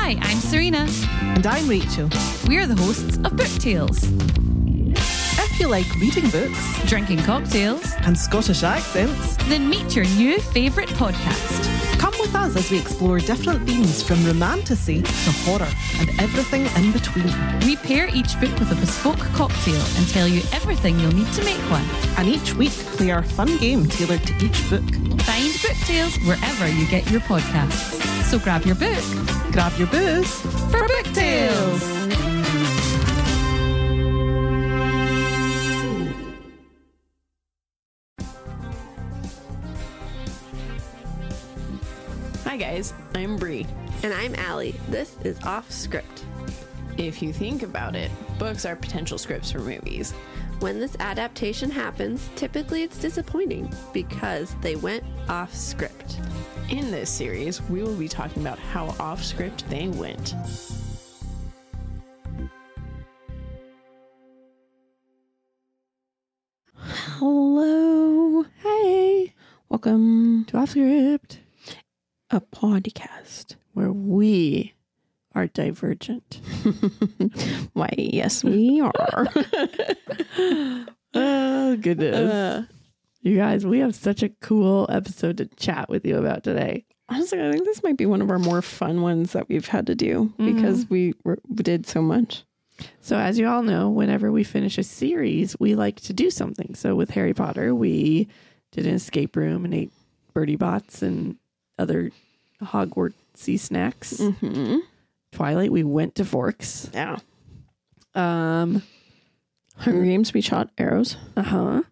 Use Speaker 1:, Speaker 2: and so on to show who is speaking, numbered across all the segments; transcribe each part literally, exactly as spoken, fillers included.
Speaker 1: Hi, I'm Serena.
Speaker 2: And I'm Rachel.
Speaker 1: We're the hosts of Book Tales.
Speaker 2: If you like reading books
Speaker 1: Drinking cocktails,
Speaker 2: and Scottish accents,
Speaker 1: then meet your new favourite podcast.
Speaker 2: come with us as we explore different themes from romantasy to horror and everything in between.
Speaker 1: We pair each book with a bespoke cocktail and tell you everything you'll need to make one.
Speaker 2: And each week play our fun game tailored to each book.
Speaker 1: Find Book Tales wherever you get your podcasts. So grab your book
Speaker 2: Grab your booze
Speaker 1: for Book Tales.
Speaker 3: Hi guys, I'm Bree.
Speaker 4: And I'm Allie. This is Off Script.
Speaker 3: If you think about it, books are potential scripts for movies.
Speaker 4: When this adaptation happens, typically it's disappointing because they went off script.
Speaker 3: In this series, we will be talking about how off script they went.
Speaker 5: Hello.
Speaker 4: Hey,
Speaker 5: Welcome
Speaker 4: to Off Script,
Speaker 5: a podcast.
Speaker 4: where we are divergent.
Speaker 5: Why, yes, we are.
Speaker 4: Oh, goodness.
Speaker 5: Uh,
Speaker 4: you guys, we have such a cool episode to chat with you about today.
Speaker 5: Honestly, I think this might be one of our more fun ones that we've had to do because we, were, we did so much.
Speaker 4: So as you all know, whenever we finish a series, we like to do something. So with Harry Potter, we did an escape room and ate Birdie Bots and other Hogwartsy snacks.
Speaker 5: Mm-hmm.
Speaker 4: Twilight, we went to Forks.
Speaker 5: Yeah.
Speaker 4: Um,
Speaker 5: Hunger Games, we shot arrows.
Speaker 4: uh-huh.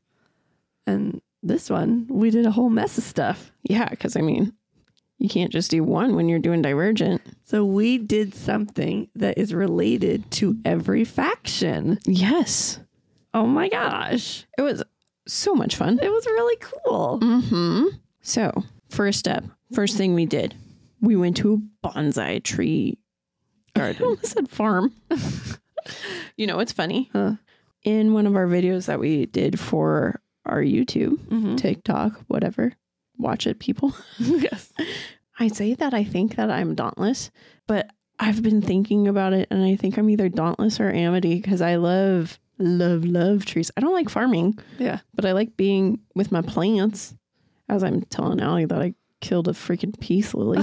Speaker 4: And this one, we did a whole mess of stuff.
Speaker 5: Yeah, because I mean, you can't just do one when you're doing Divergent.
Speaker 4: So we did something that is related to every faction.
Speaker 5: Yes.
Speaker 4: Oh my gosh.
Speaker 5: It was so much fun.
Speaker 4: It was really cool.
Speaker 5: Mm-hmm. So, first step, first thing we did, we went to a bonsai tree garden. I almost said farm. You know, it's funny.
Speaker 4: Huh.
Speaker 5: In one of our videos that we did for our YouTube,
Speaker 4: Mm-hmm.
Speaker 5: TikTok, whatever, watch it, people.
Speaker 4: Yes.
Speaker 5: I say that I think that I'm dauntless, but I've been thinking about it, and I think I'm either dauntless or Amity because I love, love, love trees. I don't like farming,
Speaker 4: Yeah.
Speaker 5: but I like being with my plants. As I'm telling Allie that I killed a freaking peace lily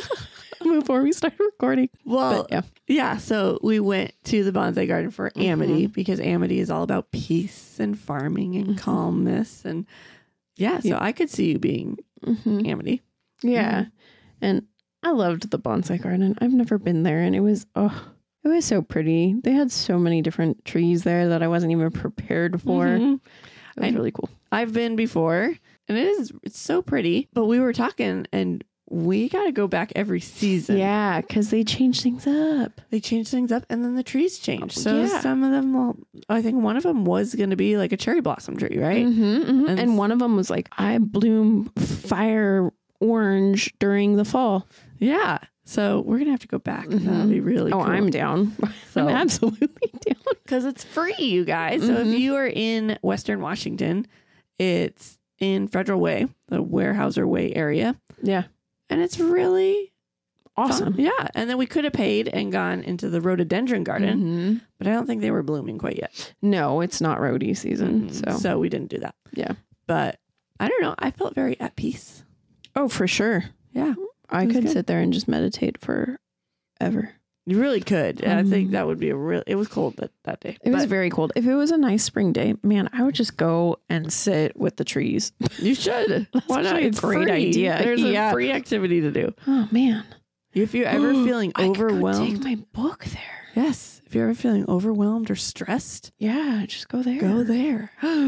Speaker 5: before we started recording.
Speaker 4: Well,
Speaker 5: But yeah.
Speaker 4: yeah. So we went to the bonsai garden for Amity because Amity is all about peace and farming and
Speaker 5: Mhm.
Speaker 4: calmness. And yeah, so
Speaker 5: Yeah.
Speaker 4: I could see you being
Speaker 5: Mm-hmm.
Speaker 4: Amity.
Speaker 5: Yeah. And I loved the bonsai garden. I've never been there, and it was, oh, it was so pretty. They had so many different trees there that I wasn't even prepared for.
Speaker 4: Mhm.
Speaker 5: It was
Speaker 4: I-
Speaker 5: really cool.
Speaker 4: I've been before, and it is it's so pretty. But we were talking, and we got to go back every season.
Speaker 5: Yeah, because they changed things up.
Speaker 4: They change things up, and then the trees change. So
Speaker 5: Yeah.
Speaker 4: some of them, will, I think one of them was going to be like a cherry blossom tree, right?
Speaker 5: Mm-hmm, mm-hmm.
Speaker 4: And-
Speaker 5: And, one of them was like, I bloom fire orange during the fall.
Speaker 4: Yeah. So we're gonna have to go back. And that'll be really
Speaker 5: Oh,
Speaker 4: cool.
Speaker 5: I'm down.
Speaker 4: So-
Speaker 5: I'm absolutely down.
Speaker 4: Because it's free, you guys. So if
Speaker 5: Mhm.
Speaker 4: you are in Western Washington, it's in Federal Way, the Weyerhaeuser Way area.
Speaker 5: Yeah.
Speaker 4: And it's really
Speaker 5: Awesome.
Speaker 4: fun. Yeah. And then we could have paid and gone into the rhododendron garden,
Speaker 5: Mhm.
Speaker 4: but I don't think they were blooming quite yet.
Speaker 5: No, it's not roadie season.
Speaker 4: Mhm.
Speaker 5: So,
Speaker 4: So we didn't do that.
Speaker 5: yeah.
Speaker 4: But I don't know. I felt very at peace.
Speaker 5: Oh, for sure.
Speaker 4: Yeah.
Speaker 5: I
Speaker 4: It was
Speaker 5: could
Speaker 4: good.
Speaker 5: sit there and just meditate forever.
Speaker 4: You really could. And I think
Speaker 5: Mhm.
Speaker 4: that would be a real, it was cold that, that day.
Speaker 5: It was
Speaker 4: But
Speaker 5: very cold. If it was a nice spring day, man, I would just go and sit with the trees.
Speaker 4: you should. Why not?
Speaker 5: actually a
Speaker 4: It's
Speaker 5: great
Speaker 4: free.
Speaker 5: idea.
Speaker 4: There's
Speaker 5: Yeah.
Speaker 4: a free activity to do.
Speaker 5: Oh, man.
Speaker 4: If you're ever feeling
Speaker 5: I could go
Speaker 4: overwhelmed.
Speaker 5: take my book there.
Speaker 4: Yes. If you're ever feeling overwhelmed or stressed,
Speaker 5: Yeah, just go there.
Speaker 4: go there.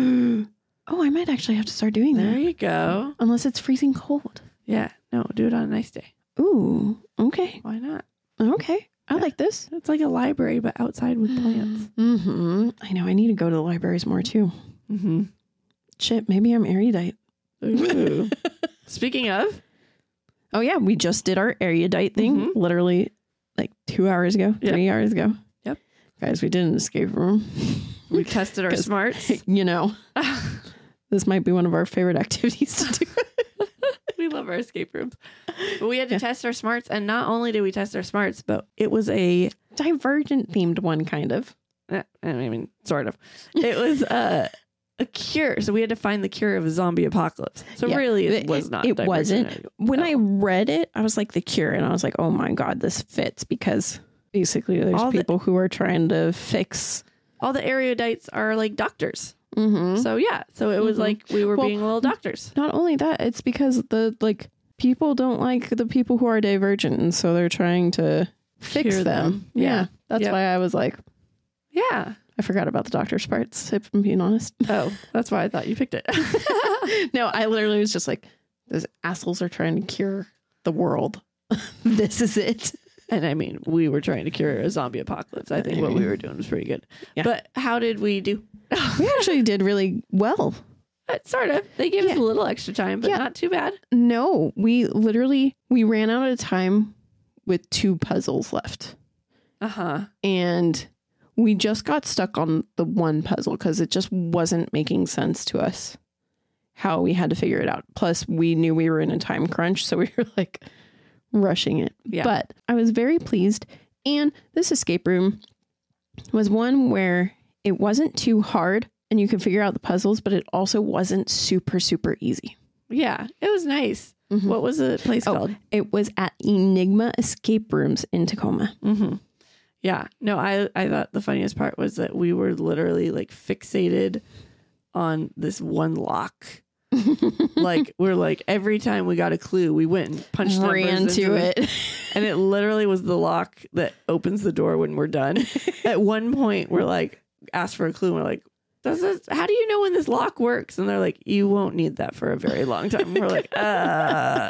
Speaker 5: Oh, I might actually have to start doing
Speaker 4: There
Speaker 5: that.
Speaker 4: you go.
Speaker 5: Unless it's freezing cold.
Speaker 4: Yeah. No, do it on a nice day.
Speaker 5: Ooh, okay.
Speaker 4: Why not?
Speaker 5: Okay. I
Speaker 4: Yeah.
Speaker 5: like this.
Speaker 4: It's like a library, but outside with plants.
Speaker 5: Mm-hmm. I know. I need to go to the libraries more too.
Speaker 4: Mm-hmm.
Speaker 5: Shit, maybe I'm erudite.
Speaker 4: Ooh. Speaking of,
Speaker 5: Oh, yeah. We just did our erudite thing
Speaker 4: Mhm.
Speaker 5: literally like two hours ago,
Speaker 4: Yep.
Speaker 5: three hours ago.
Speaker 4: Yep.
Speaker 5: Guys, we did an escape room.
Speaker 4: we tested our
Speaker 5: 'Cause-
Speaker 4: smarts.
Speaker 5: You know, this might be one of our favorite activities to do.
Speaker 4: we love our escape rooms. But we had to yeah. test our smarts. And not only did we test our smarts, but it was a
Speaker 5: Divergent themed one, kind of.
Speaker 4: I mean, sort of. It was uh, a cure. So we had to find the cure of a zombie apocalypse. So yeah, really, it, it was not.
Speaker 5: It wasn't. When no. I read it, I was like, the cure. And I was like, oh my God, this fits. Because basically there's all people the, who are trying to fix.
Speaker 4: All the erudites are like doctors. Mm-hmm. So yeah. So it was mm-hmm. like we were well, being little doctors.
Speaker 5: Not only that, it's because the like people don't like the people who are divergent. And so they're trying to fix them. them. Yeah. yeah. That's yep. why I was like,
Speaker 4: yeah.
Speaker 5: I forgot about the doctor's parts, if I'm being honest.
Speaker 4: Oh, that's why I thought you picked it.
Speaker 5: No, I literally was just like, those assholes are trying to cure the world. This is it.
Speaker 4: And I mean, we were trying to cure a zombie apocalypse. I think what we were doing was pretty good. Yeah. But how did we do?
Speaker 5: We actually did really well.
Speaker 4: Uh, sort of. They gave yeah. us a little extra time, but yeah. not too bad.
Speaker 5: No, we literally, we ran out of time with two puzzles left.
Speaker 4: Uh-huh.
Speaker 5: And we just got stuck on the one puzzle because it just wasn't making sense to us how we had to figure it out. Plus, we knew we were in a time crunch, so we were like rushing it. Yeah. But I was very pleased. And this escape room was one where it wasn't too hard and you could figure out the puzzles, but it also wasn't super, super easy.
Speaker 4: Yeah, it was nice. Mm-hmm. What was the place oh, called?
Speaker 5: It was at Enigma Escape Rooms in Tacoma.
Speaker 4: Mm-hmm. Yeah. No, I, I thought the funniest part was that we were literally like fixated on this one lock. Like we're like every time we got a clue, we went and punched
Speaker 5: ran
Speaker 4: numbers
Speaker 5: to it.
Speaker 4: it. And it literally was the lock that opens the door when we're done. At one point, we're like, asked for a clue. And we're like, Does this, how do you know when this lock works? And they're like, you won't need that for a very long time. And we're like, uh.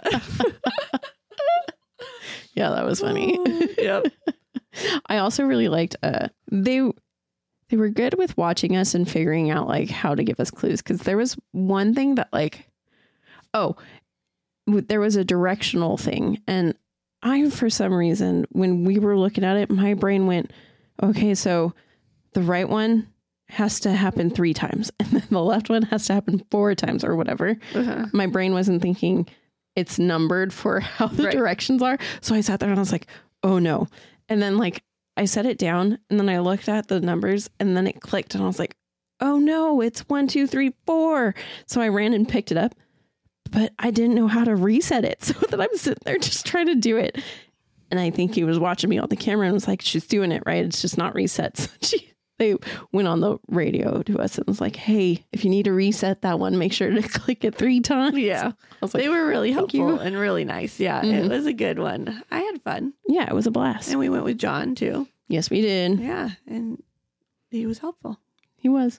Speaker 5: Yeah, that was funny.
Speaker 4: Yep.
Speaker 5: I also really liked uh they they were good with watching us and figuring out like how to give us clues, because there was one thing that like oh w- there was a directional thing, and I for some reason when we were looking at it, my brain went, okay, so the right one has to happen three times and then the left one has to happen four times or whatever. Uh-huh. My brain wasn't thinking it's numbered for how the right. directions are, so I sat there and I was like, oh no. And then like I set it down and then I looked at the numbers and then it clicked and I was like, oh no, it's one, two, three, four. So I ran and picked it up, but I didn't know how to reset it. So that I'm sitting there just trying to do it. And I think he was watching me on the camera and was like, she's doing it right. It's just not reset. So she, they went on the radio to us and was like, hey, if you need to reset that one, make sure to click it three times.
Speaker 4: Yeah. I was like, they were really helpful you. and really nice. Yeah. Mm-hmm. It was a good one. I had fun.
Speaker 5: Yeah, it was a blast.
Speaker 4: And we went with John too.
Speaker 5: Yes, we did.
Speaker 4: Yeah. And he was helpful.
Speaker 5: He was.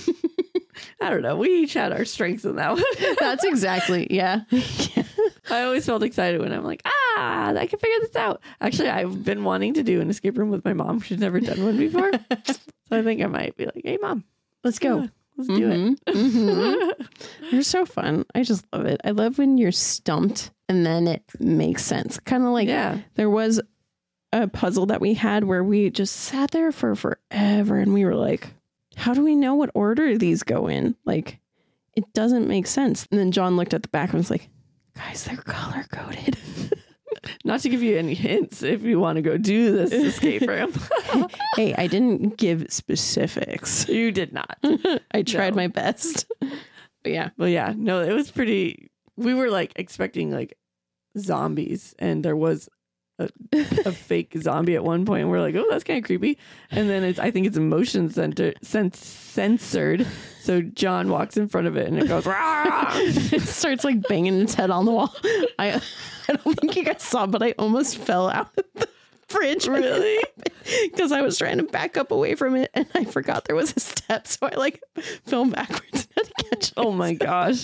Speaker 4: I don't know. We each had our strengths in that one.
Speaker 5: That's exactly. Yeah.
Speaker 4: Yeah. I always felt excited when I'm like, ah, I can figure this out. Actually, I've been wanting to do an escape room with my mom. She's never done one before. So I think I might be like, hey, mom,
Speaker 5: let's go.
Speaker 4: Let's do mm-hmm.
Speaker 5: it. Mm-hmm. You're so fun. I just love it. I love when you're stumped and then it makes sense. Kind of like
Speaker 4: yeah.
Speaker 5: there was a puzzle that we had where we just sat there for forever and we were like, how do we know what order these go in? Like, it doesn't make sense. And then John looked at the back and was like, guys, they're color coded.
Speaker 4: Not to give you any hints if you want to go do this escape room.
Speaker 5: Hey, I didn't give specifics.
Speaker 4: You did not.
Speaker 5: I tried no. my best. But yeah.
Speaker 4: Well, yeah. No, it was pretty. We were like expecting like zombies, and there was a, a fake zombie at one point. And we're like, oh, that's kind of creepy. And then it's, I think it's motion center, sen- censored. So John walks in front of it and it goes,
Speaker 5: it starts like banging its head on the wall. I, I don't think you guys saw, but I almost fell out of the fridge.
Speaker 4: Really?
Speaker 5: Because I was trying to back up away from it and I forgot there was a step. So I like fell backwards and had to catch it.
Speaker 4: Oh my gosh.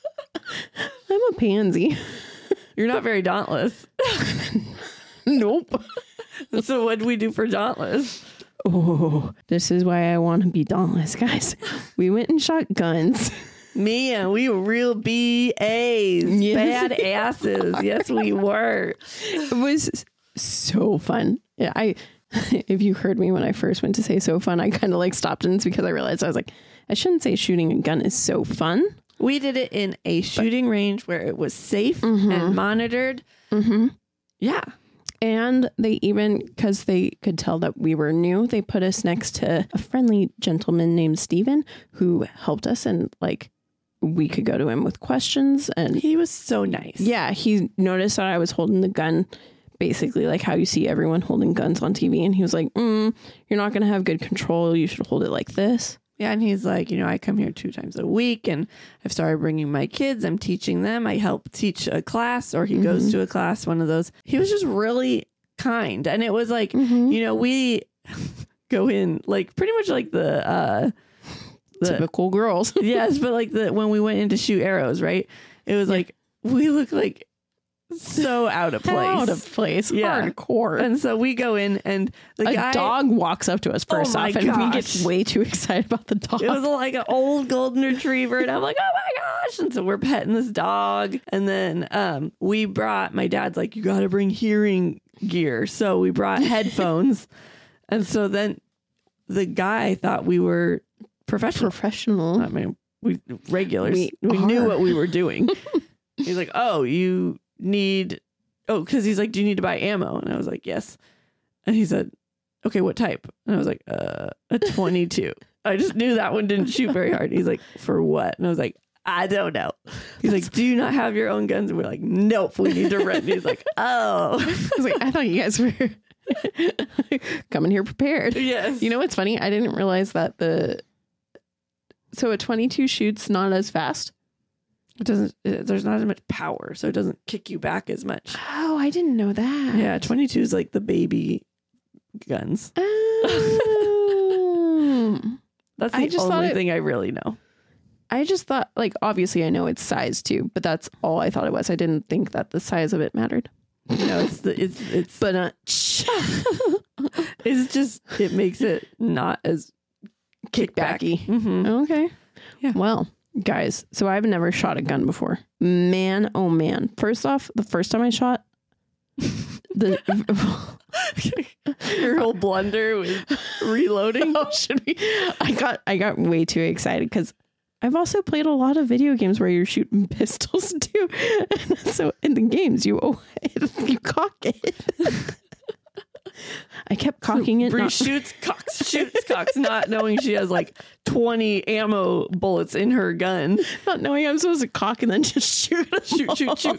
Speaker 5: I'm a pansy.
Speaker 4: You're not very dauntless.
Speaker 5: Nope.
Speaker 4: So what do we do for dauntless?
Speaker 5: Oh, this is why I want to be dauntless, guys. We went and shot guns.
Speaker 4: Man, we were real B As. Yes. Bad asses. Yes, we were.
Speaker 5: It was so fun. Yeah, I. If you heard me when I first went to say so fun, I kind of like stopped, and it's because I realized I was like, I shouldn't say shooting a gun is so fun.
Speaker 4: We did it in a shooting range where it was safe
Speaker 5: Mhm.
Speaker 4: and monitored.
Speaker 5: Mm-hmm.
Speaker 4: Yeah.
Speaker 5: And they even, because they could tell that we were new, they put us next to a friendly gentleman named Steven who helped us, and like we could go to him with questions. And
Speaker 4: He was so nice.
Speaker 5: yeah, he noticed that I was holding the gun, basically like how you see everyone holding guns on T V. And he was like, mm, you're not going to have good control. You should hold it like this.
Speaker 4: Yeah, and he's like, you know, I come here two times a week, and I've started bringing my kids. I'm teaching them. I help teach a class, or he
Speaker 5: Mm-hmm.
Speaker 4: goes to a class, one of those. He was just really kind. And it was like,
Speaker 5: Mm-hmm.
Speaker 4: you know, we go in like pretty much like the, uh, the
Speaker 5: Typical girls.
Speaker 4: yes, but like the, when we went in to shoot arrows, right? It was like, we look like so out of place.
Speaker 5: Out of place.
Speaker 4: Yeah.
Speaker 5: Hardcore.
Speaker 4: And so we go in, and the
Speaker 5: a
Speaker 4: guy,
Speaker 5: dog walks up to us first
Speaker 4: Oh my
Speaker 5: off, and we get
Speaker 4: gosh.
Speaker 5: way too excited about the dog.
Speaker 4: it was like an old golden retriever, and I'm like, oh my gosh. And so we're petting this dog. And then um, we brought, my dad's like, you got to bring hearing gear. So we brought headphones. And so then the guy thought we were professional.
Speaker 5: Professional.
Speaker 4: I mean, we regulars.
Speaker 5: We
Speaker 4: We, knew
Speaker 5: are.
Speaker 4: what we were doing. He's like, oh, you need, oh, because he's like, do you need to buy ammo? And I was like, yes. And he said, okay, what type? And I was like, uh, a twenty-two. I just knew that one didn't shoot very hard. He's like, for what? And I was like, I don't know. He's like, do you not have your own guns? And we're like, nope, we need to rent. And he's like, oh.
Speaker 5: I was like, I thought you guys were coming here prepared.
Speaker 4: Yes.
Speaker 5: You know what's funny? I didn't realize that the so a twenty-two shoots not as fast.
Speaker 4: It doesn't, it, there's not as much power, so it doesn't kick you back as much.
Speaker 5: Oh, I didn't know that.
Speaker 4: Yeah, twenty-two is like the baby guns.
Speaker 5: Oh.
Speaker 4: That's the
Speaker 5: I just thought
Speaker 4: only
Speaker 5: it-
Speaker 4: thing I really know.
Speaker 5: I just thought, like, obviously I know it's size too, but that's all I thought it was. I didn't think that the size of it mattered.
Speaker 4: No, it's the it's it's
Speaker 5: But uh,
Speaker 4: it's just it makes it not as
Speaker 5: kickbacky.
Speaker 4: Mm-hmm.
Speaker 5: Okay.
Speaker 4: Yeah.
Speaker 5: Well, guys, so I've never shot a gun before. Man, oh man. First off, the first time I shot, the
Speaker 4: Your whole blunder with reloading.
Speaker 5: oh, should we? I got I got way too excited because I've also played a lot of video games where you're shooting pistols too. And so in the games, you oh, you cock it. I kept cocking it.
Speaker 4: Bree
Speaker 5: not-
Speaker 4: shoots, cocks, shoots, cocks, not knowing she has like twenty ammo bullets in her gun.
Speaker 5: not knowing I'm supposed to cock and then just shoot.
Speaker 4: Shoot, shoot, shoot.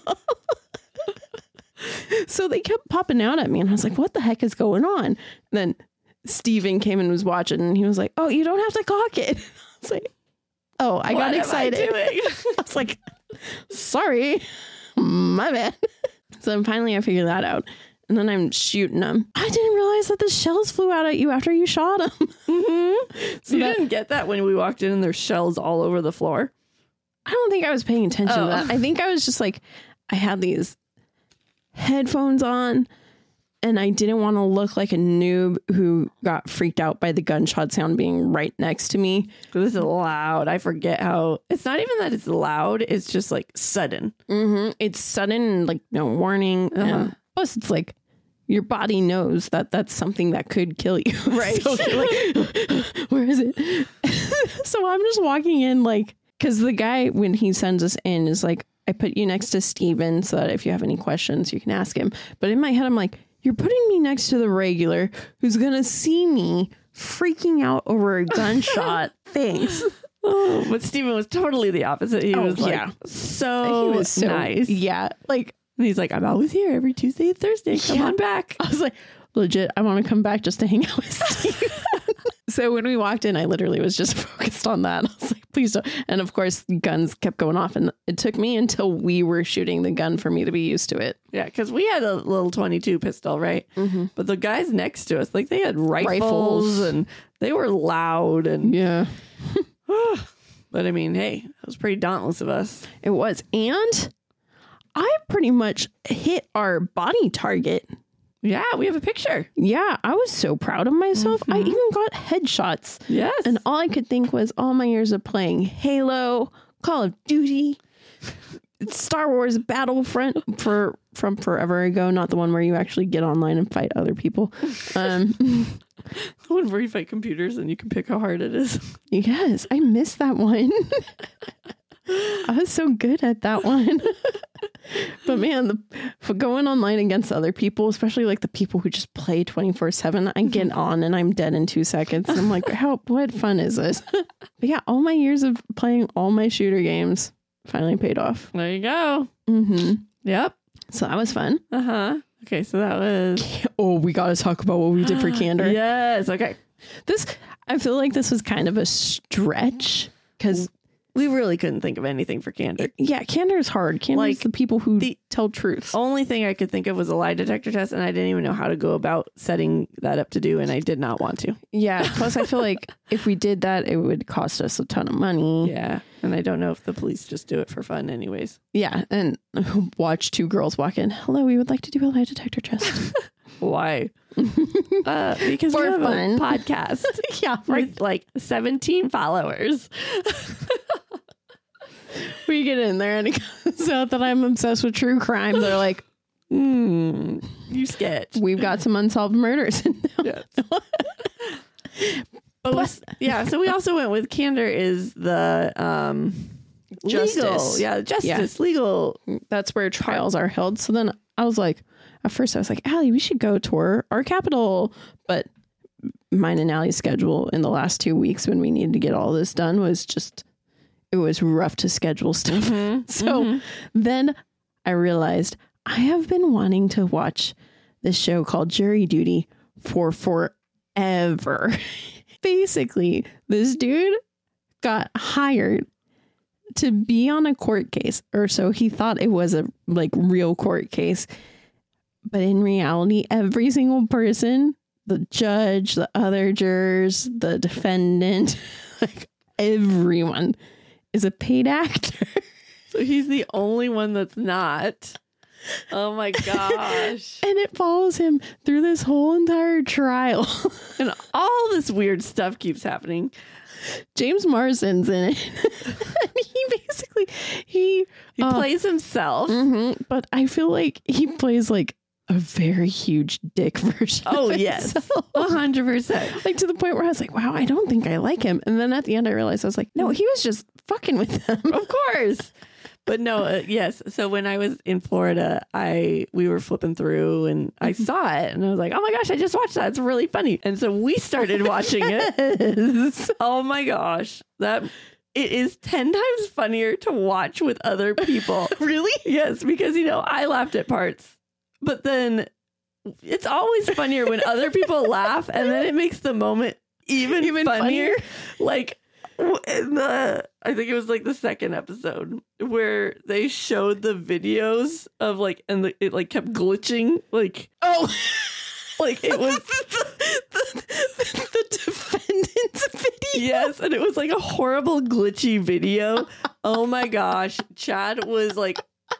Speaker 5: So they kept popping out at me, and I was like, what the heck is going on? And then Steven came and was watching, and he was like, oh, you don't have to cock it. I was like, oh, I
Speaker 4: What
Speaker 5: got
Speaker 4: am I
Speaker 5: excited.
Speaker 4: doing?
Speaker 5: I was like, sorry, my bad. So then finally I figured that out. And then I'm shooting them. I didn't realize that the shells flew out at you after you shot them.
Speaker 4: Mm-hmm.
Speaker 5: So
Speaker 4: you
Speaker 5: that-
Speaker 4: didn't get that when we walked in and there's shells all over the floor.
Speaker 5: I don't think I was paying attention
Speaker 4: Oh.
Speaker 5: to that. I think I was just like, I had these headphones on, and I didn't want to look like a noob who got freaked out by the gunshot sound being right next to me.
Speaker 4: This is loud. I forget how. It's not even that it's loud. It's just like sudden.
Speaker 5: Mm-hmm. It's sudden and like no warning.
Speaker 4: Uh-huh.
Speaker 5: And plus, it's like your body knows that that's something that could kill you.
Speaker 4: Right.
Speaker 5: So you're like, where is it? So I'm just walking in like, because the guy, when he sends us in, is like, I put you next to Steven so that if you have any questions, you can ask him. But in my head, I'm like, you're putting me next to the regular who's going to see me freaking out over a gunshot. Thanks.
Speaker 4: Oh, but Steven was totally the opposite. He
Speaker 5: Oh,
Speaker 4: was like
Speaker 5: yeah.
Speaker 4: so,
Speaker 5: he was so
Speaker 4: nice.
Speaker 5: Yeah. Like,
Speaker 4: And he's like, I'm always here every Tuesday and Thursday. Come
Speaker 5: Yeah.
Speaker 4: on back.
Speaker 5: I was like, legit, I want to come back just to hang out with Steve. So when we walked in, I literally was just focused on that. I was like, please don't. And of course, guns kept going off. And it took me until we were shooting the gun for me to be used to it.
Speaker 4: Yeah, because we had a little twenty-two pistol, right?
Speaker 5: Mm-hmm.
Speaker 4: But the guys next to us, like they had rifles,
Speaker 5: Rifles.
Speaker 4: and they were loud. And
Speaker 5: Yeah,
Speaker 4: but I mean, hey, that was pretty dauntless of us.
Speaker 5: it was. And I pretty much hit our body target.
Speaker 4: Yeah, we have a picture.
Speaker 5: Yeah, I was so proud of myself. I even got headshots.
Speaker 4: Yes.
Speaker 5: And all I could think was all my years of playing Halo, Call of Duty, Star Wars Battlefront for from forever ago, not the one where you actually get online and fight other people. Um,
Speaker 4: the one where you fight computers and you can pick how hard it is.
Speaker 5: yes, I missed that one. I was so good at that one. But man, the, for going online against other people, especially like the people who just play twenty-four seven, I get on and I'm dead in two seconds. And I'm like, how, what fun is this? But yeah, all my years of playing all my shooter games finally paid off.
Speaker 4: There you go.
Speaker 5: Mm-hmm.
Speaker 4: Yep.
Speaker 5: So that was fun.
Speaker 4: Uh-huh. Okay, so that was...
Speaker 5: Oh, we got to talk about what we did for Candor.
Speaker 4: Yes, okay.
Speaker 5: This, I feel like this was kind of a stretch because...
Speaker 4: We really couldn't think of anything for Candor.
Speaker 5: Yeah, Candor is hard. Candor is
Speaker 4: Like,
Speaker 5: the people who
Speaker 4: the
Speaker 5: tell truth.
Speaker 4: Only thing I could think of was a lie detector test, and I didn't even know how to go about setting that up to do, and I did not want to.
Speaker 5: Yeah, plus I feel like if we did that, it would cost us a ton of money.
Speaker 4: Yeah, and I don't know if the police just do it for fun anyways.
Speaker 5: Yeah, and watch two girls walk in. Hello, we would like to do a lie detector test.
Speaker 4: Why? uh, because
Speaker 5: For
Speaker 4: we have
Speaker 5: fun.
Speaker 4: a podcast
Speaker 5: Yeah, right.
Speaker 4: with like seventeen followers.
Speaker 5: We get in there and it comes out that I'm obsessed with true crime. They're like,
Speaker 4: Hmm, you sketch.
Speaker 5: we've got some unsolved murders.
Speaker 4: Yes. But was, yeah, so we also went with Candor is the um
Speaker 5: Justice.
Speaker 4: legal, yeah, justice,
Speaker 5: Yeah.
Speaker 4: legal.
Speaker 5: That's where trials are held. So then I was like, at first I was like, Allie, we should go tour our capital. But mine and Allie's schedule in the last two weeks when we needed to get all this done was just, it was rough to schedule stuff.
Speaker 4: Mm-hmm.
Speaker 5: So
Speaker 4: mm-hmm.
Speaker 5: then I realized I have been wanting to watch this show called Jury Duty for forever. Basically, this dude got hired to be on a court case, or so he thought it was a like real court case. But in reality, every single person, the judge, the other jurors, the defendant, like everyone is a paid actor.
Speaker 4: So he's the only one that's not. Oh my gosh.
Speaker 5: And it follows him through this whole entire trial.
Speaker 4: And all this weird stuff keeps happening.
Speaker 5: James Marsden's in it. And he basically, he,
Speaker 4: He
Speaker 5: uh,
Speaker 4: plays himself.
Speaker 5: mhm, but I feel like he plays like a very huge dick version.
Speaker 4: Oh,
Speaker 5: of
Speaker 4: yes.
Speaker 5: himself.
Speaker 4: A hundred percent.
Speaker 5: Like to the point where I was like, wow, I don't think I like him. And then at the end, I realized I was like, no, he was just fucking with them.
Speaker 4: Of course. But no, uh, yes. So when I was in Florida, I we were flipping through and I saw it and I was like, oh my gosh, I just watched that. It's really funny. And so we started watching it.
Speaker 5: Yes.
Speaker 4: Oh my gosh. That it is ten times funnier to watch with other people.
Speaker 5: Really?
Speaker 4: Yes, because you know, I laughed at parts. But then it's always funnier when other people laugh and then it makes the moment even,
Speaker 5: Even
Speaker 4: funnier.
Speaker 5: funnier?
Speaker 4: Like in the I think it was like the second episode where they showed the videos of like and the, it like kept glitching like
Speaker 5: Oh,
Speaker 4: like it was
Speaker 5: the, the, the defendant's video.
Speaker 4: yes and it was like a horrible glitchy video. Oh my gosh, Chad was like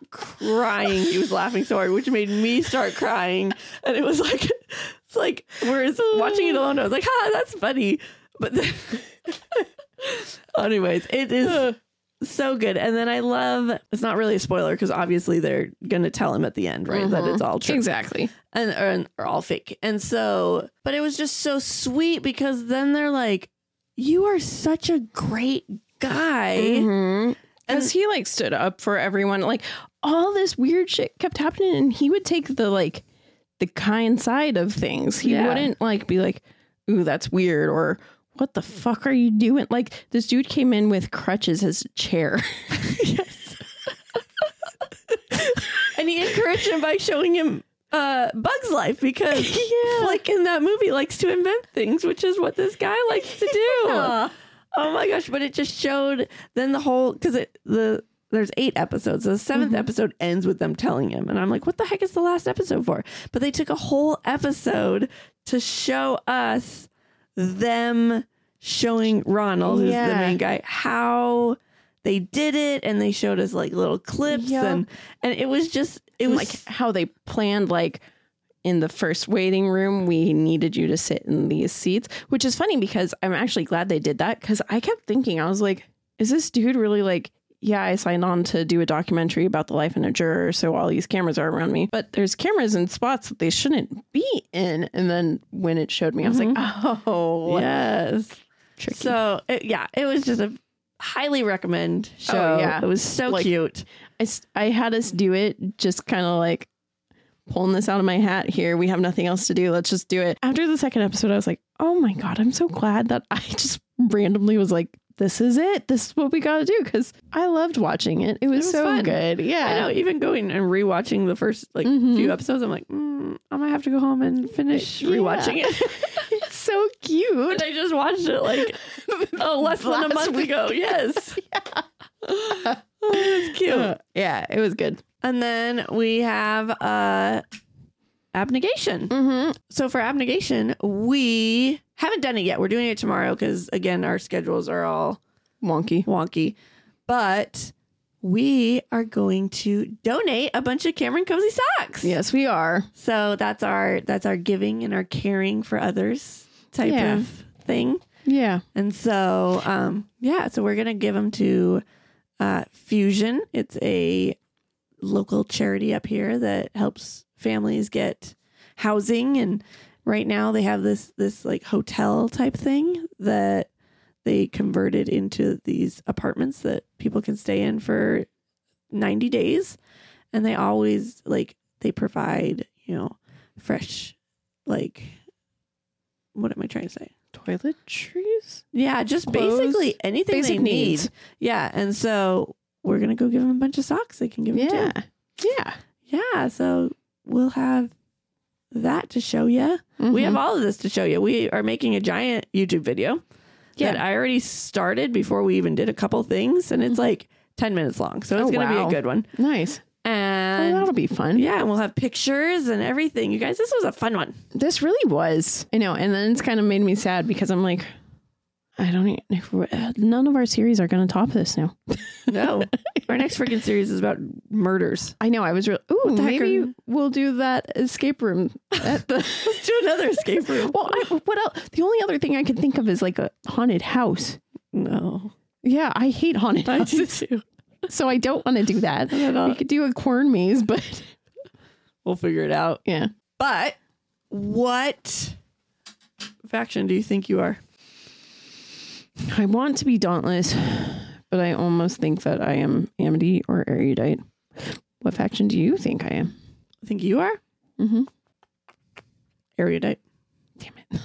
Speaker 4: crying. He was laughing so hard, which made me start crying. And it was like it's like whereas watching it alone I was like, ha, that's funny. But then anyways, it is so good. And then I love, it's not really a spoiler because obviously they're going to tell him at the end, right? That it's all true.
Speaker 5: Exactly.
Speaker 4: And or, or all fake. And so, but it was just so sweet because then they're like, you are such a great guy.
Speaker 5: Mm-hmm. Because he like stood up for everyone. Like all this weird shit kept happening and he would take the like the kind side of things. He
Speaker 4: Yeah.
Speaker 5: wouldn't like be like, ooh, that's weird, or what the fuck are you doing? Like this dude came in with crutches as a chair.
Speaker 4: Yes. And he encouraged him by showing him uh, Bug's Life because
Speaker 5: Yeah.
Speaker 4: like in that movie likes to invent things, which is what this guy likes to do.
Speaker 5: Yeah.
Speaker 4: Oh my gosh. But it just showed then the whole, because it, the, there's eight episodes. The seventh
Speaker 5: Mm-hmm.
Speaker 4: episode ends with them telling him. And I'm like, what the heck is the last episode for? But they took a whole episode to show us them showing Ronald, who's the
Speaker 5: Yeah.
Speaker 4: main guy, how they did it. And they showed us like little clips.
Speaker 5: Yep.
Speaker 4: And, and it was just, it was
Speaker 5: Like how they planned, like in the first waiting room, we needed you to sit in these seats, which is funny because I'm actually glad they did that. Because I kept thinking, I was like, is this dude really like, yeah, I signed on to do a documentary about the life of a juror, so all these cameras are around me. But there's cameras in spots that they shouldn't be in. And then when it showed me, I was like, oh,
Speaker 4: yes.
Speaker 5: tricky.
Speaker 4: So it, yeah, it was just a
Speaker 3: highly recommend show.
Speaker 5: Oh, yeah.
Speaker 3: It was so
Speaker 5: Like,
Speaker 3: cute.
Speaker 5: I, s- I had us do it just kind of like pulling this out of my hat here. We have nothing else to do. Let's just do it. After the second episode, I was like, oh my God, I'm so glad that I just randomly was like, this is it. This is what we got to do. Because I loved watching it. It was,
Speaker 3: was
Speaker 5: so
Speaker 3: fun.
Speaker 5: good. Yeah.
Speaker 3: I know, even going and rewatching the first like
Speaker 5: Mhm.
Speaker 3: few episodes, I'm like, mm, I might have to go home and finish
Speaker 5: Yeah.
Speaker 3: rewatching it.
Speaker 5: It's so cute.
Speaker 3: And I just watched it like oh, less than a
Speaker 5: Last
Speaker 3: month
Speaker 5: week.
Speaker 3: ago. Yes. Oh, it's cute.
Speaker 5: Uh, yeah, it was good.
Speaker 3: And then we have uh abnegation.
Speaker 5: Mm-hmm.
Speaker 3: So for abnegation, we haven't done it yet. We're doing it tomorrow because again, our schedules are all
Speaker 5: Wonky.
Speaker 3: wonky. But we are going to donate a bunch of Cameron Cozy socks.
Speaker 5: Yes, we are.
Speaker 3: So that's our that's our giving and our caring for others type
Speaker 5: Yeah.
Speaker 3: of thing.
Speaker 5: Yeah.
Speaker 3: And so um yeah, so we're gonna give them to uh, Fusion. It's a local charity up here that helps families get housing, and right now they have this this like hotel type thing that they converted into these apartments that people can stay in for ninety days, and they always like they provide, you know, fresh, like, what am I trying to say?
Speaker 5: Toiletries?
Speaker 3: Yeah, just
Speaker 5: Clothes,
Speaker 3: basically anything
Speaker 5: basic
Speaker 3: they
Speaker 5: needs.
Speaker 3: need. Yeah, and so we're gonna go give them a bunch of socks they can give them
Speaker 5: Yeah.
Speaker 3: too.
Speaker 5: Yeah.
Speaker 3: Yeah, so we'll have that to show you. We
Speaker 5: Mm-hmm.
Speaker 3: have all of this to show you. We are making a giant YouTube video
Speaker 5: Yeah.
Speaker 3: that I already started before we even did a couple things, and it's like ten minutes long, so it's
Speaker 5: Oh,
Speaker 3: gonna
Speaker 5: wow.
Speaker 3: be a good one.
Speaker 5: Nice. Oh,
Speaker 3: And
Speaker 5: that'll be fun.
Speaker 3: yeah, and we'll have pictures and everything. You guys, this was a fun one.
Speaker 5: This really was. I know. And then it's kind of made me sad because I'm like, I don't even, if we're- uh, none of our series are going to top this now.
Speaker 3: No, our next freaking series is about murders.
Speaker 5: I know. I was real. Ooh,
Speaker 3: What the heck
Speaker 5: maybe
Speaker 3: are-
Speaker 5: we'll do that escape room at the.
Speaker 3: Let's do another escape room.
Speaker 5: Well, I, what else? The only other thing I can think of is like a haunted house.
Speaker 3: No,
Speaker 5: Yeah, I hate haunted
Speaker 3: I do
Speaker 5: houses.
Speaker 3: too.
Speaker 5: So I don't want to do that.
Speaker 3: know.
Speaker 5: We could do a corn maze, but
Speaker 3: We'll figure it out.
Speaker 5: yeah.
Speaker 3: But what faction do you think you are?
Speaker 5: I want to be Dauntless, but I almost think that I am Amity or Erudite. What faction do you think I am?
Speaker 3: I think you are
Speaker 5: Mm-hmm.
Speaker 3: erudite.
Speaker 5: Damn it.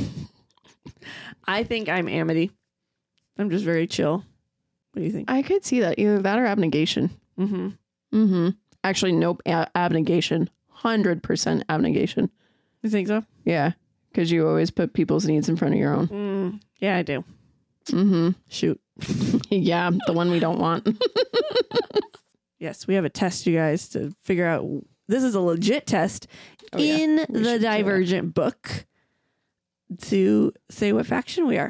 Speaker 3: I think I'm Amity. I'm just very chill. What do you think?
Speaker 5: I could see that. Either that or abnegation.
Speaker 3: Mm-hmm.
Speaker 5: Mm-hmm. Actually, nope. A- abnegation. one hundred percent abnegation.
Speaker 3: You think so?
Speaker 5: Yeah. Because you always put people's needs in front of your own.
Speaker 3: Mm, yeah, I do.
Speaker 5: Mm-hmm.
Speaker 3: Shoot.
Speaker 5: Yeah. The one we don't want.
Speaker 3: Yes, we have a test, you guys, to figure out. This is a legit test
Speaker 5: Oh, yeah.
Speaker 3: in
Speaker 5: We should
Speaker 3: the
Speaker 5: do it.
Speaker 3: Divergent book to say what faction we are.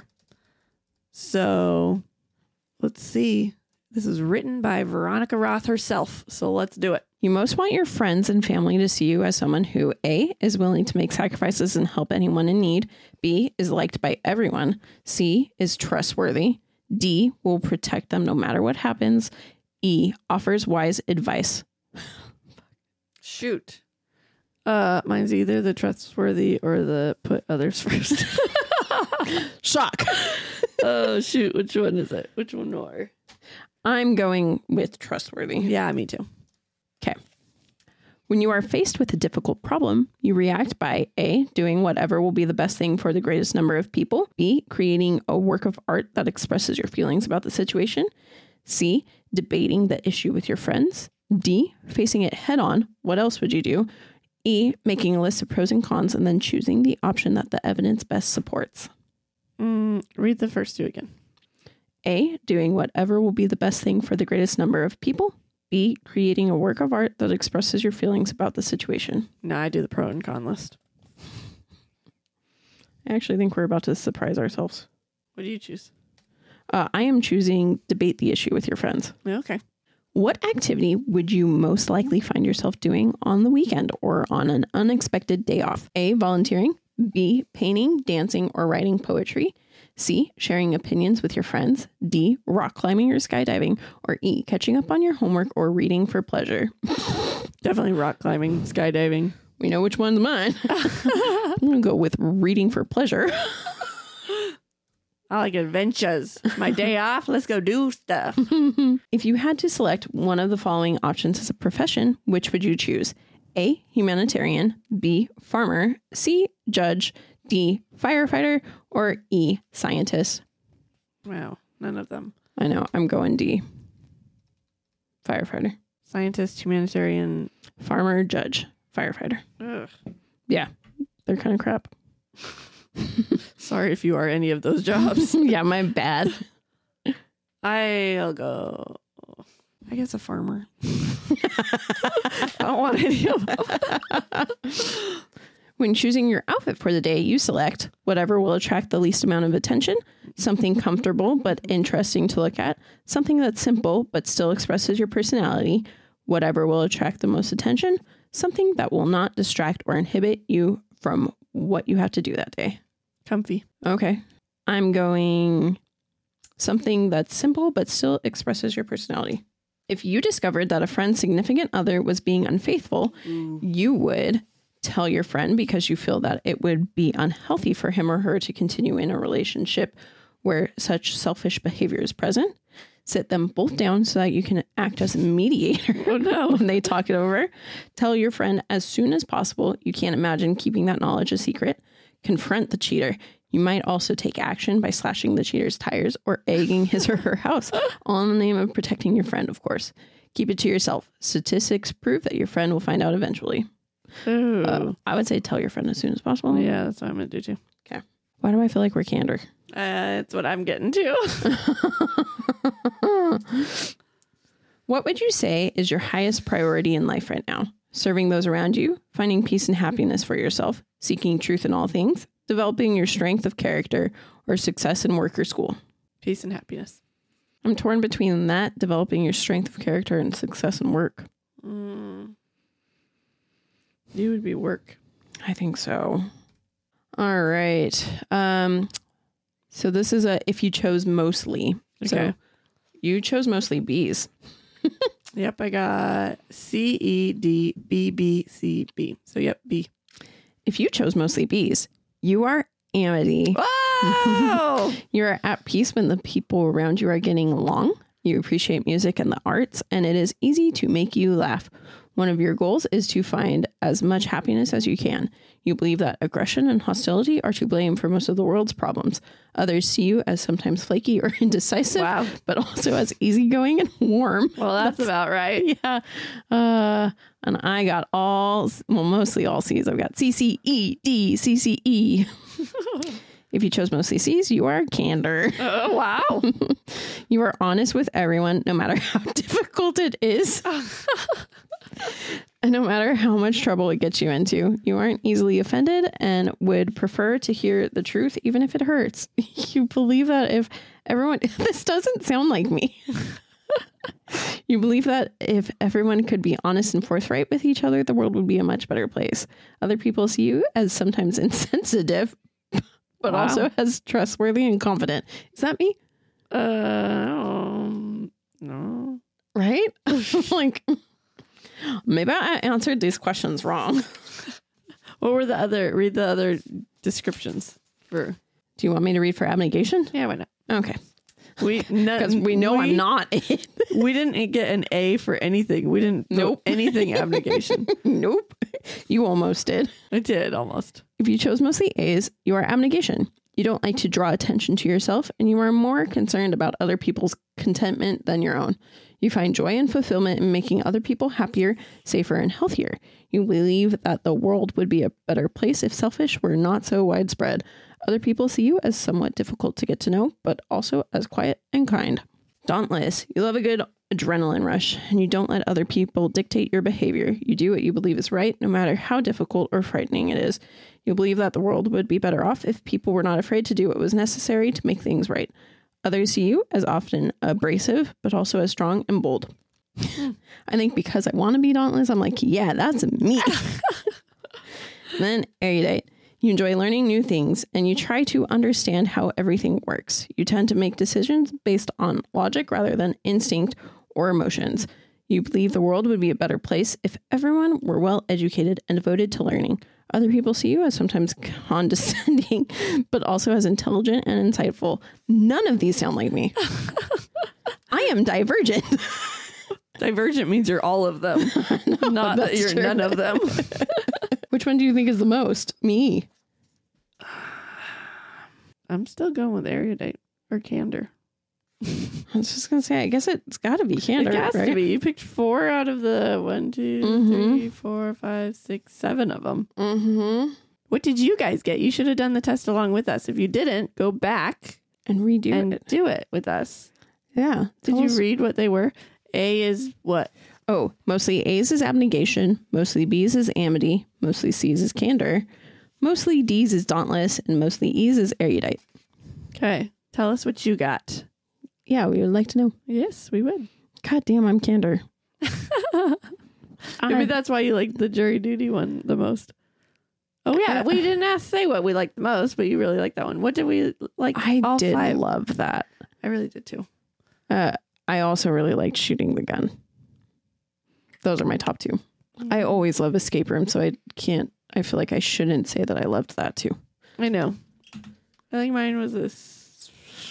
Speaker 3: So let's see. This is written by Veronica Roth herself. So let's do it.
Speaker 5: You most want your friends and family to see you as someone who A, is willing to make sacrifices and help anyone in need, B, is liked by everyone, C, is trustworthy, D, will protect them no matter what happens, E, offers wise advice.
Speaker 3: Shoot. Uh, mine's either the trustworthy or the put others first.
Speaker 5: Shock.
Speaker 3: Oh, shoot. Which one is it? Which one more?
Speaker 5: I'm going with trustworthy.
Speaker 3: Yeah, me too.
Speaker 5: Okay. When you are faced with a difficult problem, you react by A, doing whatever will be the best thing for the greatest number of people, B, creating a work of art that expresses your feelings about the situation, C, debating the issue with your friends, D, facing it head on, what else would you do, E, making a list of pros and cons and then choosing the option that the evidence best supports.
Speaker 3: Mm, read the first two again.
Speaker 5: A, doing whatever will be the best thing for the greatest number of people, B, creating a work of art that expresses your feelings about the situation.
Speaker 3: No, I do the pro and con list.
Speaker 5: I actually think we're about to surprise ourselves.
Speaker 3: What do you choose?
Speaker 5: Uh, I am choosing debate the issue with your friends.
Speaker 3: Okay.
Speaker 5: What activity would you most likely find yourself doing on the weekend or on an unexpected day off? A, volunteering. B, painting, dancing, or writing poetry. C, sharing opinions with your friends. D, rock climbing or skydiving. Or E, catching up on your homework or reading for pleasure.
Speaker 3: Definitely rock climbing, skydiving.
Speaker 5: We know which one's mine. I'm going to go with reading for pleasure.
Speaker 3: I like adventures. My day off. Let's go do stuff.
Speaker 5: If you had to select one of the following options as a profession, which would you choose? A, humanitarian, B, farmer, C, judge, D, firefighter, or E, scientist?
Speaker 3: Wow. None of them.
Speaker 5: I know. I'm going D, firefighter.
Speaker 3: Scientist, humanitarian.
Speaker 5: Farmer, judge, firefighter.
Speaker 3: Ugh.
Speaker 5: Yeah, they're kind of crap.
Speaker 3: Sorry if you are any of those jobs.
Speaker 5: Yeah, my bad.
Speaker 3: I'll go. I guess a farmer. I don't want any of them.
Speaker 5: When choosing your outfit for the day, you select whatever will attract the least amount of attention, something comfortable but interesting to look at, something that's simple but still expresses your personality, whatever will attract the most attention, something that will not distract or inhibit you from what you have to do that day.
Speaker 3: Comfy.
Speaker 5: Okay. I'm going something that's simple but still expresses your personality. If you discovered that a friend's significant other was being unfaithful, Ooh. you would tell your friend because you feel that it would be unhealthy for him or her to continue in a relationship where such selfish behavior is present. Sit them both down so that you can act as a mediator.
Speaker 3: Oh, no.
Speaker 5: When they talk it over. Tell your friend as soon as possible. You can't imagine keeping that knowledge a secret. Confront the cheater. You might also take action by slashing the cheater's tires or egging his or her house, all in the name of protecting your friend, of course. Keep it to yourself. Statistics prove that your friend will find out eventually. Uh, I would say tell your friend as soon as possible.
Speaker 3: Yeah, that's what I'm going to do too.
Speaker 5: Okay. Why do I feel like we're candor?
Speaker 3: Uh, that's what I'm getting to.
Speaker 5: What would you say is your highest priority in life right now? Serving those around you, finding peace and happiness for yourself, seeking truth in all things, developing your strength of character, or success in work or school?
Speaker 3: Peace and happiness.
Speaker 5: I'm torn between that, developing your strength of character, and success in work.
Speaker 3: Mm. You would be work.
Speaker 5: I think so. All right. Um, so this is a if you chose mostly.
Speaker 3: Okay.
Speaker 5: So you chose mostly B's.
Speaker 3: Yep, I got C, E, D, B, B, C, B. So, yep, B.
Speaker 5: If you chose mostly B's, you are Amity.
Speaker 3: Whoa!
Speaker 5: You are at peace when the people around you are getting along. You appreciate music and the arts, and it is easy to make you laugh. One of your goals is to find as much happiness as you can. You believe that aggression and hostility are to blame for most of the world's problems. Others see you as sometimes flaky or indecisive,
Speaker 3: Wow.
Speaker 5: but also as easygoing and warm.
Speaker 3: Well, that's, that's about right.
Speaker 5: Yeah. Uh, and I got all, well, mostly all C's. I've got C, C, E, D, C, C, E. If you chose mostly C's, you are candor.
Speaker 3: Oh, wow.
Speaker 5: You are honest with everyone, no matter how difficult it is. And no matter how much trouble it gets you into, you aren't easily offended and would prefer to hear the truth, even if it hurts. You believe that if everyone, this doesn't sound like me. You believe that if everyone could be honest and forthright with each other, the world would be a much better place. Other people see you as sometimes insensitive, but wow. also as trustworthy and confident. Is that me?
Speaker 3: Uh, um, no.
Speaker 5: Right? Like, maybe I answered these questions wrong.
Speaker 3: What were the other, read the other descriptions for.
Speaker 5: Do you want me to read for abnegation?
Speaker 3: Yeah, why not?
Speaker 5: Okay.
Speaker 3: We
Speaker 5: Because we know we, I'm not it.
Speaker 3: We didn't get an A for anything. We didn't
Speaker 5: nope.
Speaker 3: anything abnegation.
Speaker 5: Nope. You almost did.
Speaker 3: I did, almost.
Speaker 5: If you chose mostly A's, you are abnegation. You don't like to draw attention to yourself, and you are more concerned about other people's contentment than your own. You find joy and fulfillment in making other people happier, safer, and healthier. You believe that the world would be a better place if selfish were not so widespread. Other people see you as somewhat difficult to get to know, but also as quiet and kind. Dauntless. You love a good adrenaline rush, and you don't let other people dictate your behavior. You do what you believe is right, no matter how difficult or frightening it is. You believe that the world would be better off if people were not afraid to do what was necessary to make things right. Others see you as often abrasive, but also as strong and bold. I think because I want to be dauntless, I'm like, yeah, that's me. Then erudite. You enjoy learning new things, and you try to understand how everything works. You tend to make decisions based on logic rather than instinct or emotions. You believe the world would be a better place if everyone were well educated and devoted to learning. Other people see you as sometimes condescending, but also as intelligent and insightful. None of these sound like me. I am divergent.
Speaker 3: Divergent means you're all of them,
Speaker 5: No,
Speaker 3: not that
Speaker 5: that's
Speaker 3: you're
Speaker 5: true.
Speaker 3: none of them.
Speaker 5: Which one do you think is the most? Me.
Speaker 3: I'm still going with erudite or candor.
Speaker 5: I was just going to say, I guess it's got to be candor,
Speaker 3: It has
Speaker 5: right?
Speaker 3: to be. You picked four out of the one, two,
Speaker 5: Mhm.
Speaker 3: three, four, five, six, seven of them.
Speaker 5: Mm-hmm.
Speaker 3: What did you guys get? You should have done the test along with us. If you didn't, go back
Speaker 5: And redo
Speaker 3: and
Speaker 5: it.
Speaker 3: do it with us.
Speaker 5: Yeah.
Speaker 3: Did
Speaker 5: Tell
Speaker 3: you
Speaker 5: us-
Speaker 3: read what they were? A is what?
Speaker 5: Oh, mostly A's is abnegation, mostly B's is amity, mostly C's is candor, mostly D's is dauntless, and mostly E's is erudite.
Speaker 3: Okay. Tell us what you got.
Speaker 5: Yeah, we would like to know.
Speaker 3: Yes, we would.
Speaker 5: God damn, I'm candor.
Speaker 3: Maybe
Speaker 5: I-
Speaker 3: that's why you like the jury duty one the most. Oh yeah,
Speaker 5: Uh,
Speaker 3: we didn't ask say what we liked the most, but you really liked that one. What did we like?
Speaker 5: I
Speaker 3: all
Speaker 5: did
Speaker 3: five?
Speaker 5: love that.
Speaker 3: I really did too.
Speaker 5: Uh, I also really liked shooting the gun. Those are my top two. I always love escape room, so I can't, I feel like I shouldn't say that I loved that too.
Speaker 3: I know. I think mine was this.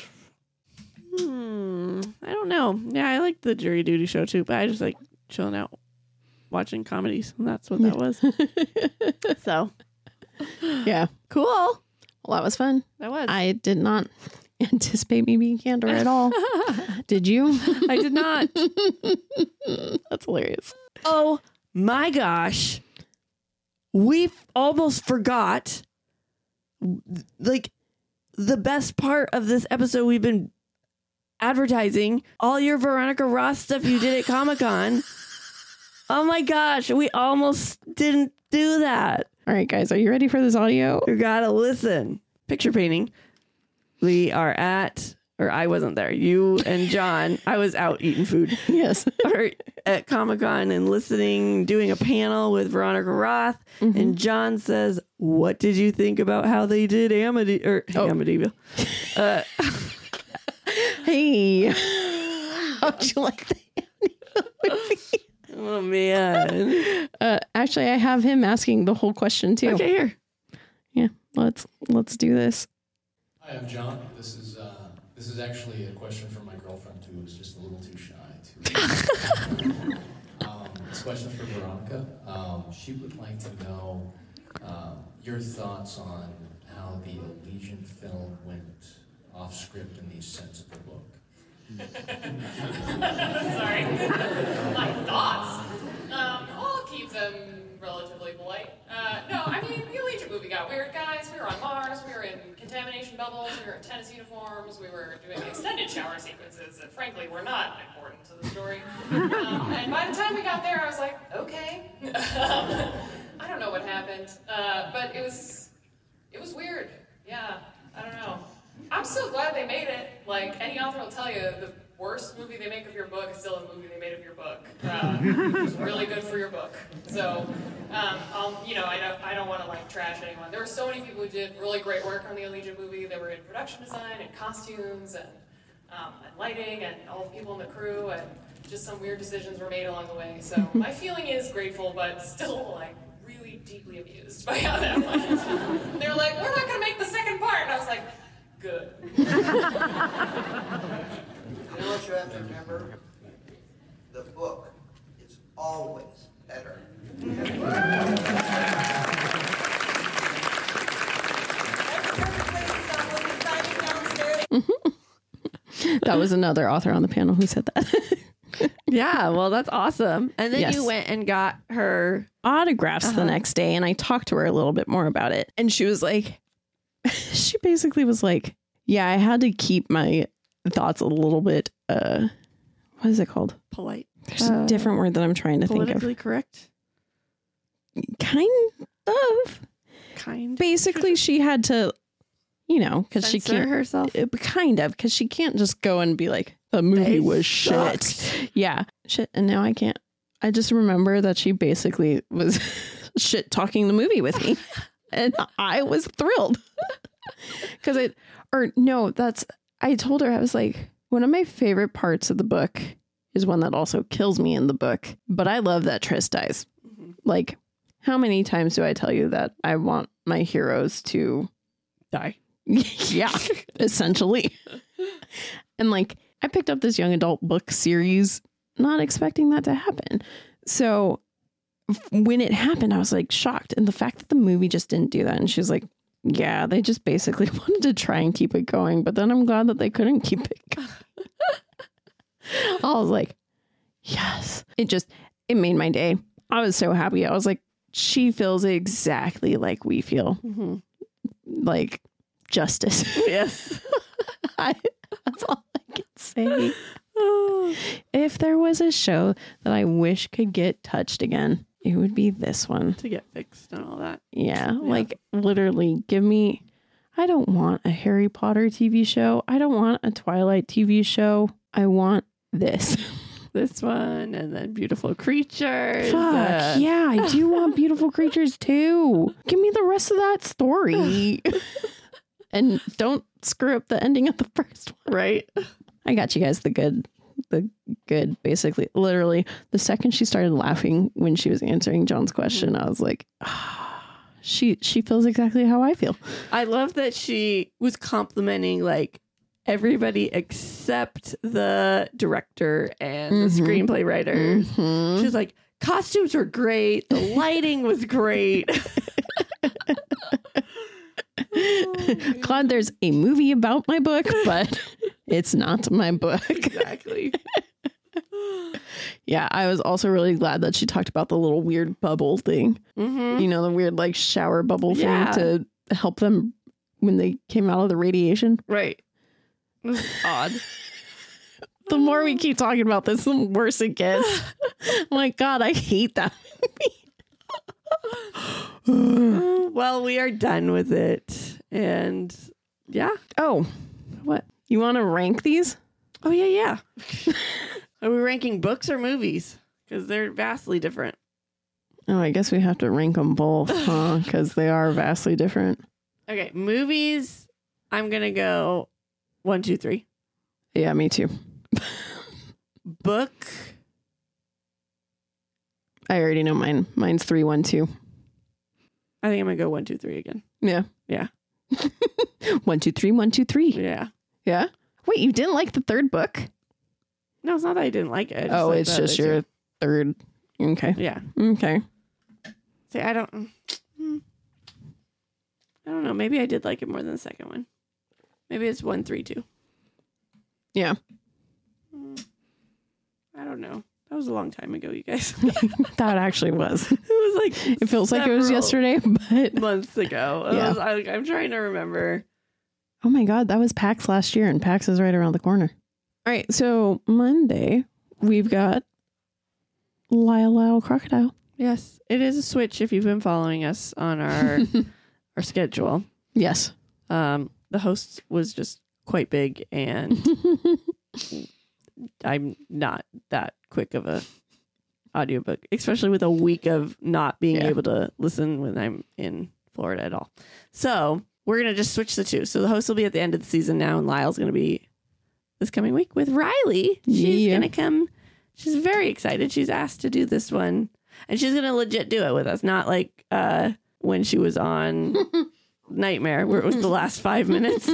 Speaker 3: Hmm. I don't know. Yeah, I like the jury duty show too, but I just like chilling out, watching comedies, and that's what that was. So
Speaker 5: Yeah.
Speaker 3: cool.
Speaker 5: Well, that was fun.
Speaker 3: That was.
Speaker 5: I did not anticipate me being candor at all. Did you?
Speaker 3: I did not.
Speaker 5: That's hilarious.
Speaker 3: Oh my gosh. We f- almost forgot like the best part of this episode we've been advertising. All your Veronica Ross stuff you did at Comic-Con. Oh my gosh. We almost didn't do that.
Speaker 5: All right, guys, are you ready for this audio?
Speaker 3: You gotta listen. Picture painting. We are at, or I wasn't there. You and John, I was out eating food.
Speaker 5: Yes.
Speaker 3: Are at Comic-Con and listening, doing a panel with Veronica Roth.
Speaker 5: Mm-hmm.
Speaker 3: And John says, what did you think about how they did Amity or
Speaker 5: Oh.
Speaker 3: Amityville? Uh,
Speaker 5: Hey, how'd you like that movie?
Speaker 3: oh man.
Speaker 5: Uh, actually, I have him asking the whole question too.
Speaker 3: Okay, here.
Speaker 5: Yeah, let's let's do this.
Speaker 6: Hi, I'm John. This is uh, this is actually a question from my girlfriend who was just a little too shy to. um, this question is for Veronica. Um, she would like to know um, your thoughts on how the Allegiant film went off script in the sense of the book.
Speaker 7: Sorry. My thoughts. Um, I'll keep them relatively polite. Uh, no, I mean, the Allegiant movie got weird, guys. We were on Mars, we were in contamination bubbles, we were in tennis uniforms, we were doing extended shower sequences that, frankly, were not important to the story. Um, and by the time we got there, I was like, okay. I don't know what happened, uh, but it was, it was weird. Yeah, I don't know. I'm so glad they made it. Like, any author will tell you, the worst movie they make of your book is still a movie they made of your book. Uh, it's really good for your book. So, um, I'll, you know, I don't, I don't want to, like, trash anyone. There were so many people who did really great work on the Allegiant movie. They were in production design and costumes and, um, and lighting and all the people in the crew, and just some weird decisions were made along the way. So, my feeling is grateful, but still, like, really deeply amused by how that went. They're like, we're not going to make the second part. And I was like, good.
Speaker 8: You know what you have to remember? The book is always better.
Speaker 5: That was another author on the panel who said that.
Speaker 3: Yeah, well, that's awesome. And then
Speaker 5: Yes.
Speaker 3: you went and got her.
Speaker 5: Autographs the next day, and I talked to her a little bit more about it, and she was like, she basically was like, yeah, I had to keep my thoughts a little bit, uh, what is it called?
Speaker 3: Polite.
Speaker 5: There's a different word that I'm trying to think
Speaker 3: Politically correct.
Speaker 5: of. Kind of.
Speaker 3: Kind.
Speaker 5: Basically, she had to, you know, because she
Speaker 3: Censor
Speaker 5: can't.
Speaker 3: herself.
Speaker 5: Uh, Kind of, because she can't just go and be like, the movie
Speaker 3: They
Speaker 5: was
Speaker 3: sucked.
Speaker 5: shit. Yeah, shit. And now I can't. I just remember that she basically was shit talking the movie with me, and I was thrilled because it. Or no, that's. I told her I was like, one of my favorite parts of the book is one that also kills me in the book. But I love that Triss dies.
Speaker 3: Mm-hmm.
Speaker 5: Like, how many times do I tell you that I want my heroes to
Speaker 3: Die.
Speaker 5: yeah, essentially. And like, I picked up this young adult book series, not expecting that to happen. So f- when it happened, I was like shocked. And the fact that the movie just didn't do that. And she was like, yeah, they just basically wanted to try and keep it going. But then I'm glad that they couldn't keep it going. I was like, yes. It just, it made my day. I was so happy. I was like, she feels exactly like we feel.
Speaker 3: Mm-hmm.
Speaker 5: Like justice.
Speaker 3: Yes.
Speaker 5: I, that's all I can say. If there was a show that I wish could get touched again, it would be this one.
Speaker 3: To get fixed and all that.
Speaker 5: Yeah, yeah, like literally give me, I don't want a Harry Potter T V show. I don't want a Twilight T V show. I want this.
Speaker 3: This one and then Beautiful Creatures.
Speaker 5: Fuck,
Speaker 3: uh,
Speaker 5: yeah, I do want Beautiful Creatures too. Give me the rest of that story. And don't screw up the ending of the first one.
Speaker 3: Right.
Speaker 5: I got you guys the good, the good, basically, literally, the second she started laughing when she was answering John's question, I was like, ah, she, she feels exactly how I feel.
Speaker 3: I love that she was complimenting like everybody except the director and
Speaker 5: Mhm.
Speaker 3: the screenplay writers.
Speaker 5: Mhm.
Speaker 3: She was like, costumes were great. The lighting was great.
Speaker 5: Glad there's a movie about my book, but it's not my book.
Speaker 3: Exactly.
Speaker 5: Yeah, I was also really glad that she talked about the little weird bubble thing.
Speaker 3: Mm-hmm.
Speaker 5: You know, the weird like shower bubble
Speaker 3: Yeah.
Speaker 5: thing to help them when they came out of the radiation.
Speaker 3: Right. It was odd.
Speaker 5: The more we keep talking about this, the worse it gets. Oh my God, I hate that movie.
Speaker 3: Well, we are done with it. And yeah.
Speaker 5: Oh,
Speaker 3: What?
Speaker 5: you want to rank these?
Speaker 3: Oh, yeah, yeah. Are we ranking books or movies? Because they're vastly different.
Speaker 5: Oh, I guess we have to rank them both, huh? Because they are vastly different.
Speaker 3: Okay, movies. I'm going to go one, two, three.
Speaker 5: Yeah, me too.
Speaker 3: Book.
Speaker 5: I already know mine. Mine's three, one, two.
Speaker 3: I think I'm going to go one, two, three again.
Speaker 5: Yeah.
Speaker 3: Yeah.
Speaker 5: One, two, three, one, two, three.
Speaker 3: Yeah.
Speaker 5: Yeah. Wait, you didn't like the third book?
Speaker 3: No, it's not that I didn't like it. I just
Speaker 5: Oh,
Speaker 3: like
Speaker 5: it's
Speaker 3: the
Speaker 5: just
Speaker 3: other
Speaker 5: your
Speaker 3: two.
Speaker 5: third. Okay.
Speaker 3: Yeah.
Speaker 5: Okay.
Speaker 3: See, I don't. hmm. I don't know. Maybe I did like it more than the second one. Maybe it's one, three, two.
Speaker 5: Yeah.
Speaker 3: I don't know. That was a long time ago, you guys.
Speaker 5: That actually was.
Speaker 3: It was like
Speaker 5: It feels like it was
Speaker 3: several
Speaker 5: yesterday, but
Speaker 3: months ago. It
Speaker 5: Yeah.
Speaker 3: was, I, I'm trying to remember.
Speaker 5: oh my God, that was PAX last year, and PAX is right around the corner. All right, so Monday we've got Lyle Lyle Crocodile.
Speaker 3: Yes, it is a switch if you've been following us on our our schedule.
Speaker 5: Yes.
Speaker 3: Um, the host was just quite big, and I'm not that quick of a audiobook, especially with a week of not being
Speaker 5: Yeah.
Speaker 3: able to listen when I'm in Florida at all. So we're going to just switch the two. So the host will be at the end of the season now, and Lyle's going to be this coming week with Riley. She's
Speaker 5: Yeah.
Speaker 3: going to come. She's very excited. She's asked to do this one, and she's going to legit do it with us, not like uh, when she was on Nightmare, where it was the last five minutes.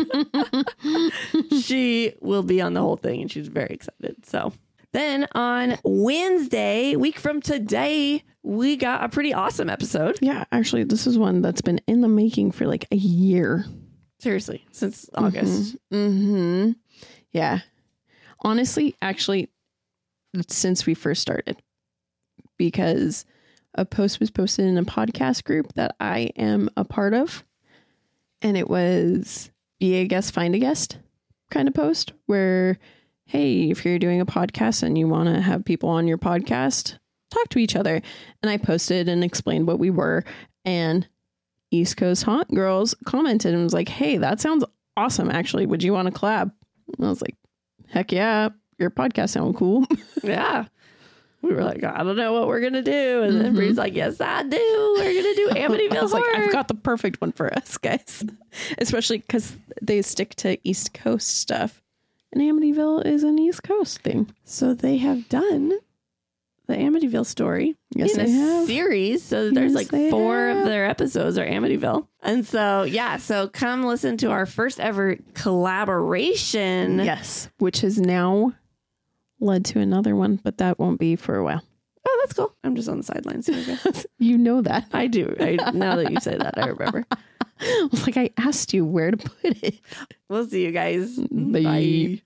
Speaker 3: She will be on the whole thing, and she's very excited. So then on Wednesday, week from today, we got a pretty awesome episode.
Speaker 5: Yeah, actually, this is one that's been in the making for like a year.
Speaker 3: Seriously, since August.
Speaker 5: Mm-hmm. Yeah. Honestly, actually, since we first started, because a post was posted in a podcast group that I am a part of, and it was be a guest, find a guest kind of post where, hey, if you're doing a podcast and you want to have people on your podcast, talk to each other. And I posted and explained what we were, and East Coast Haunt Girls commented and was like, hey, that sounds awesome. Actually, would you want to collab? And I was like, heck yeah, your podcast sounds cool.
Speaker 3: Yeah. We were like, I don't know what we're going to do. And then
Speaker 5: Mhm.
Speaker 3: Bree's like, yes, I do. We're going to do
Speaker 5: I
Speaker 3: Amityville
Speaker 5: was like,
Speaker 3: Horror.
Speaker 5: I've got the perfect one for us, guys. Especially because they stick to East Coast stuff. And Amityville is an East Coast thing.
Speaker 3: So they have done the Amityville story
Speaker 5: Yes,
Speaker 3: in
Speaker 5: they
Speaker 3: a
Speaker 5: have.
Speaker 3: series. So there's
Speaker 5: Yes,
Speaker 3: like
Speaker 5: they
Speaker 3: four
Speaker 5: have.
Speaker 3: of their episodes are Amityville. And so, yeah, so come listen to our first ever collaboration.
Speaker 5: Yes, which has now led to another one, but that won't be for a while.
Speaker 3: Oh, that's cool. I'm just on the sidelines here, I guess.
Speaker 5: You know that.
Speaker 3: I do. I, now that you say that, I remember.
Speaker 5: I was like, I asked you where to put it.
Speaker 3: We'll see you guys.
Speaker 5: Bye.
Speaker 3: Bye.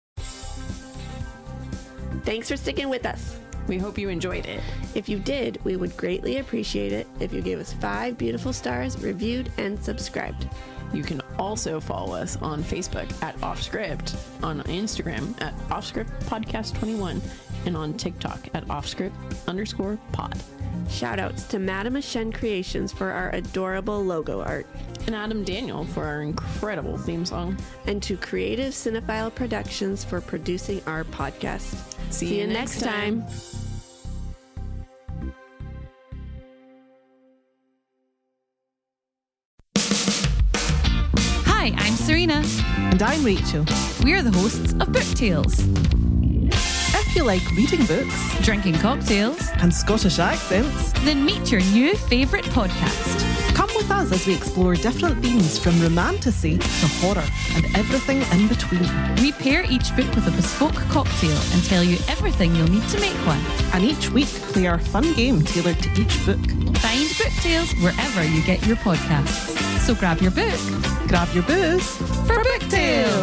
Speaker 3: Thanks for sticking with us.
Speaker 5: We hope you enjoyed it.
Speaker 3: If you did, we would greatly appreciate it if you gave us five beautiful stars, reviewed, and subscribed.
Speaker 5: You can also follow us on Facebook at Offscript, on Instagram at Offscript Podcast twenty-one, and on TikTok at Offscript underscore pod.
Speaker 3: Shoutouts to Madame Ashen Creations for our adorable logo art,
Speaker 5: And Adam Daniel for our incredible theme song.
Speaker 3: and to Creative Cinephile Productions for producing our podcast.
Speaker 5: See you next time.
Speaker 1: Hi, I'm Serena.
Speaker 2: And I'm Rachel.
Speaker 1: We're the hosts of Book Tales,
Speaker 2: If you like reading books
Speaker 1: drinking cocktails,
Speaker 2: and Scottish accents,
Speaker 1: then meet your new favourite podcast.
Speaker 2: come with us as we explore different themes from romantasy to horror and everything in between.
Speaker 1: We pair each book with a bespoke cocktail and tell you everything you'll need to make one.
Speaker 2: And each week, play our fun game tailored to each book.
Speaker 1: Find Book Tales wherever you get your podcasts. So grab your book
Speaker 2: Grab your booze
Speaker 1: for Book Tales.